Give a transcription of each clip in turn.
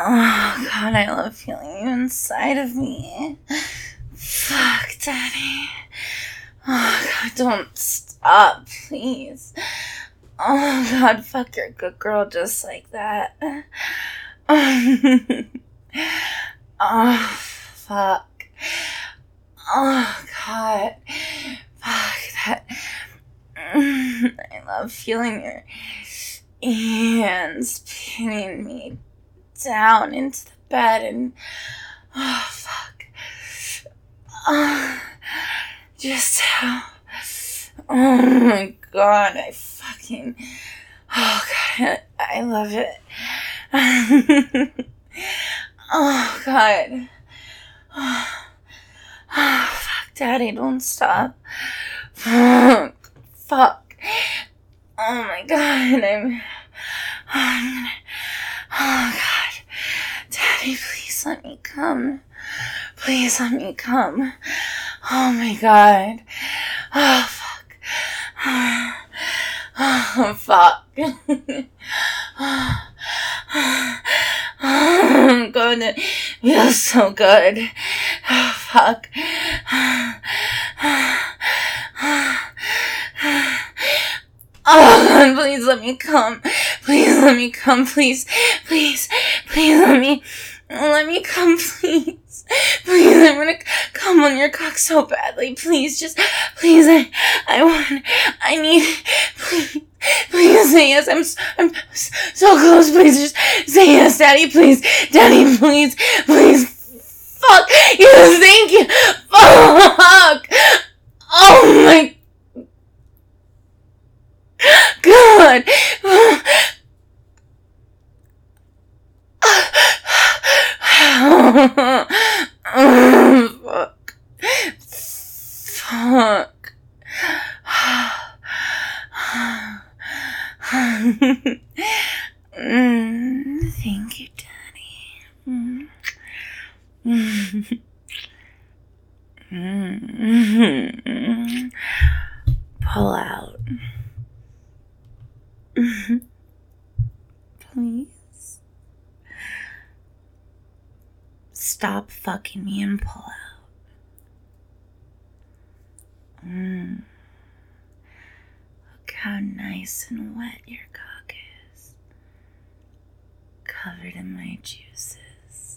Oh, God, I love feeling you inside of me. Fuck, Daddy. Oh, God, don't stop, please. Oh, God, fuck, you're a good girl just like that. Oh, fuck. Oh, God. Fuck, that. I love feeling your hands pinning me down into the bed and... Oh, fuck. Just how... Oh, my God, I fucking... Oh, God, I love it. Oh, God. Oh, fuck, Daddy, don't stop. Fuck. Oh, my God, Oh, God. Daddy, please let me come. Please let me come. Oh, my God. Oh, fuck. Oh, fuck. I'm gonna feel so good. Oh, fuck. Oh, God, please let me come. Please let me come, please. Please let me come, please. Please, I want to come on your cock so badly. Please, just, please, I need, please say yes. I'm so close. Please, just say yes, Daddy, please. Daddy, please. Fuck you, thank you. Fuck. Oh my God. Fuck. Thank you, Daddy. Pull out. Please. Stop fucking me and pull out. Look how nice and wet your cock is. Covered in my juices.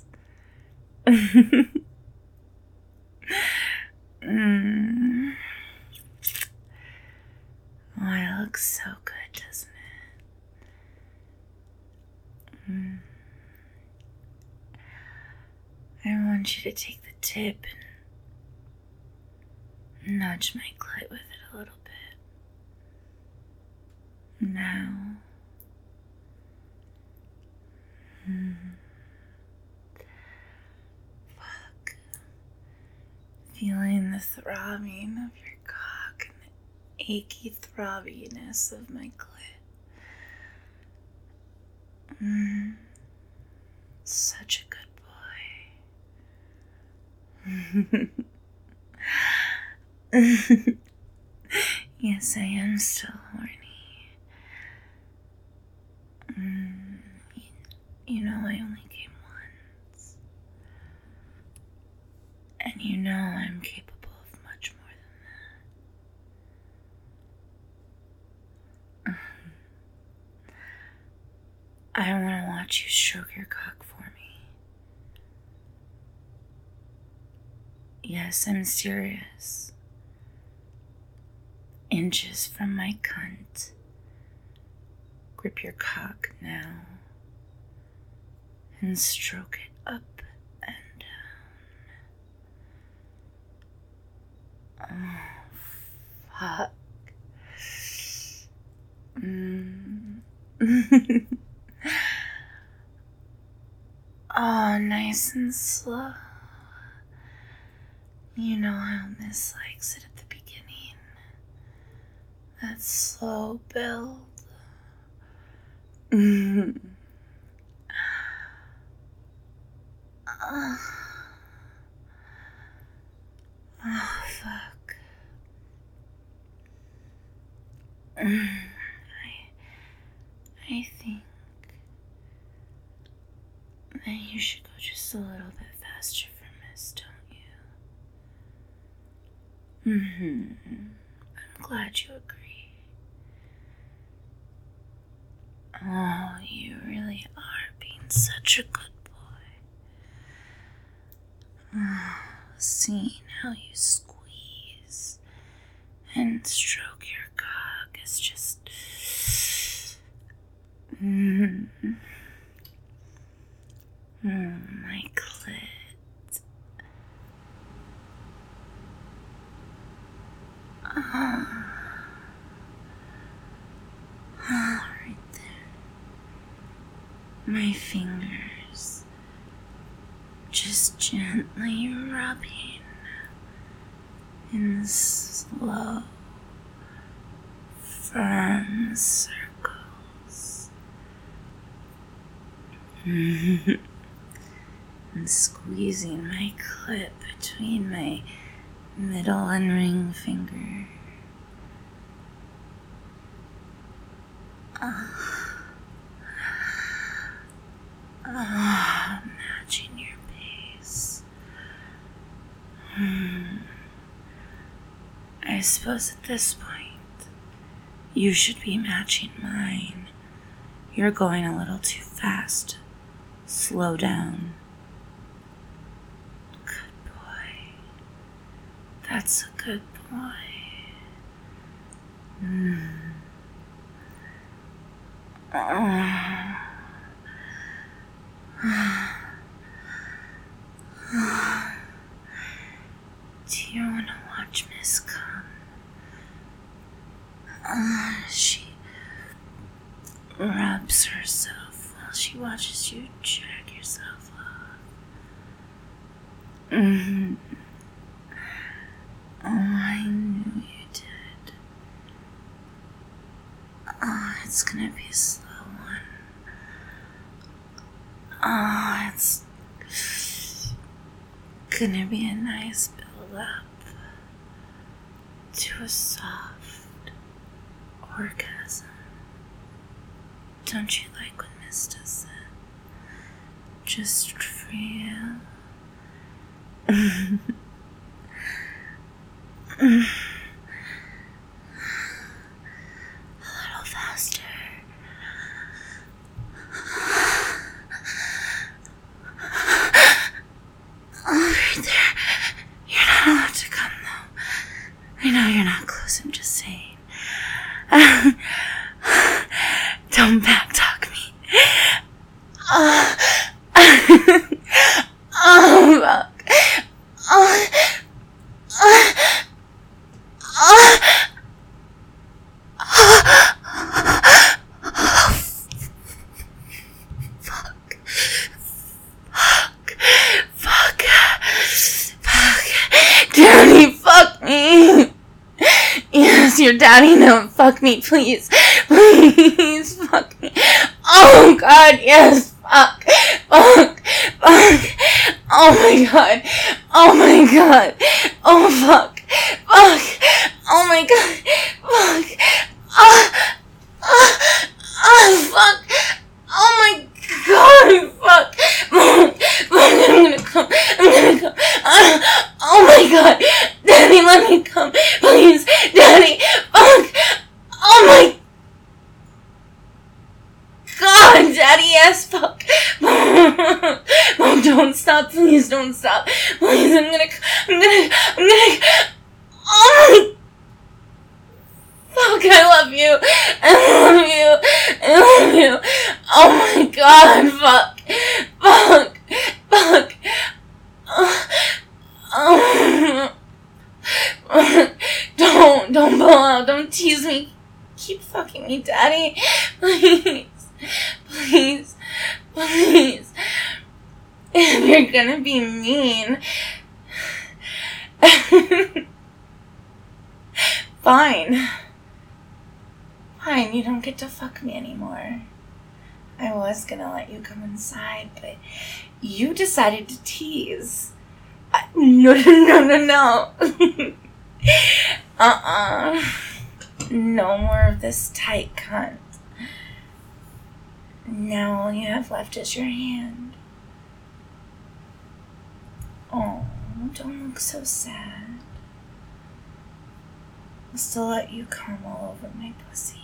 Oh, it looks so good, doesn't it? I want you to take the tip and nudge my clit with it a little bit. Now. Fuck. Feeling the throbbing of your cock and the achy throbbiness of my clit. Such a good boy. Yes, I am still horny. You know I only came once. And you know I'm capable of much more than that. I want to watch you stroke your cock for me. Yes, I'm serious. Inches from my cunt. Grip your cock now and stroke it up and down. Oh, fuck. Oh, nice and slow. You know how Miss likes it at the beginning. That slow build. Oh, fuck. I think You should go just a little bit faster for Miss, don't you? I'm glad you agree. Oh, you really are being such a good boy. Oh, seeing how you squeeze and stroke your cock is just... my clit. Right there. My fingers just gently rubbing in slow, firm circles. And squeezing my clit between my middle and ring finger. Matching your pace. I suppose at this point, you should be matching mine. You're going a little too fast. Slow down. Good boy. That's a good boy. Do you want to watch Miss come? She rubs herself while she watches you jack yourself off. Oh, I knew you did. Oh, it's gonna be a slow one. Oh, it's gonna be a nice build up to a soft orgasm. Don't you like when Miss does that? Just for you. A little faster. Right there. You're not allowed to come, though. I know you're not close, I'm just saying. Don't backtalk me. Oh, fuck. Daddy, fuck me. Yes, your daddy, no, fuck me, please. Please, fuck me. Oh, God, yes, fuck. Fuck. Oh, my God. Oh, my God. Oh, fuck. Fuck. Oh, my God. Fuck. Fuck. Oh, my God, fuck. I'm gonna come. Oh, my God. Daddy, let me come. Please. Daddy. Fuck. Oh, my God, Daddy, yes, fuck. Oh, don't stop, please, don't stop. Please, I'm gonna, oh my, fuck, I love you. Oh my God, fuck. Don't pull out, don't tease me. Keep fucking me, Daddy. Please. If you're gonna be mean, fine, you don't get to fuck me anymore. I was gonna let you come inside, but you decided to tease. No. No more of this tight cunt. Now all you have left is your hand. Oh, don't look so sad. I'll still let you come all over my pussy.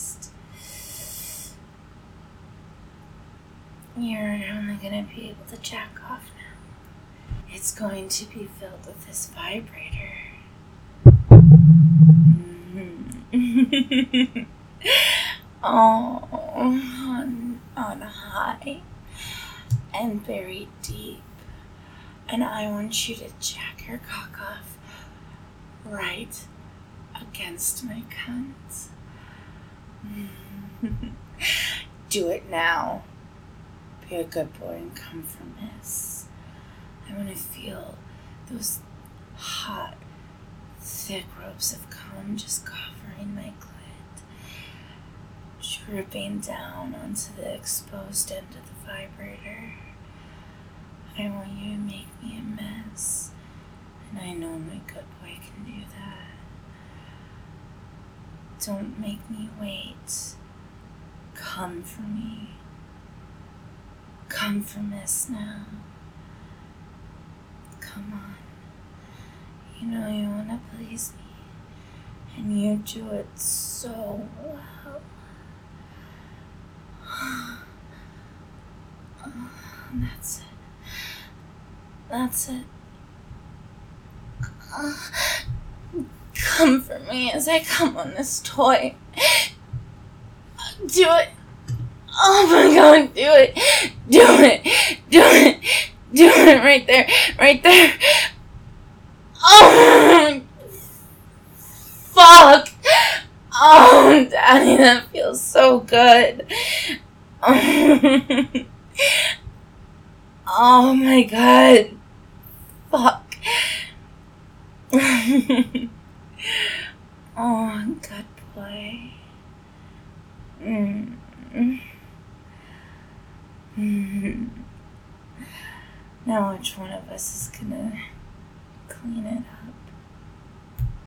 You're only gonna be able to jack off now. It's going to be filled with this vibrator. Mm-hmm. Oh, on high and very deep. And I want you to jack your cock off right against my cunt. Do it now. Be a good boy and come from this. I want to feel those hot, thick ropes of cum just covering my clit, dripping down onto the exposed end of the vibrator. I want you to make me a mess, and I know my good boy can do that. Don't make me wait. Come for me. Come for Miss now. Come on. You know you want to please me, and you do it so well. That's it. That's it. Come for me as I come on this toy. Do it. Oh my God, do it. Do it. Do it. Do it right there. Right there. Oh, fuck. Oh, Daddy, that feels so good. Oh my God. Fuck. Oh, good boy. Now which one of us is gonna clean it up?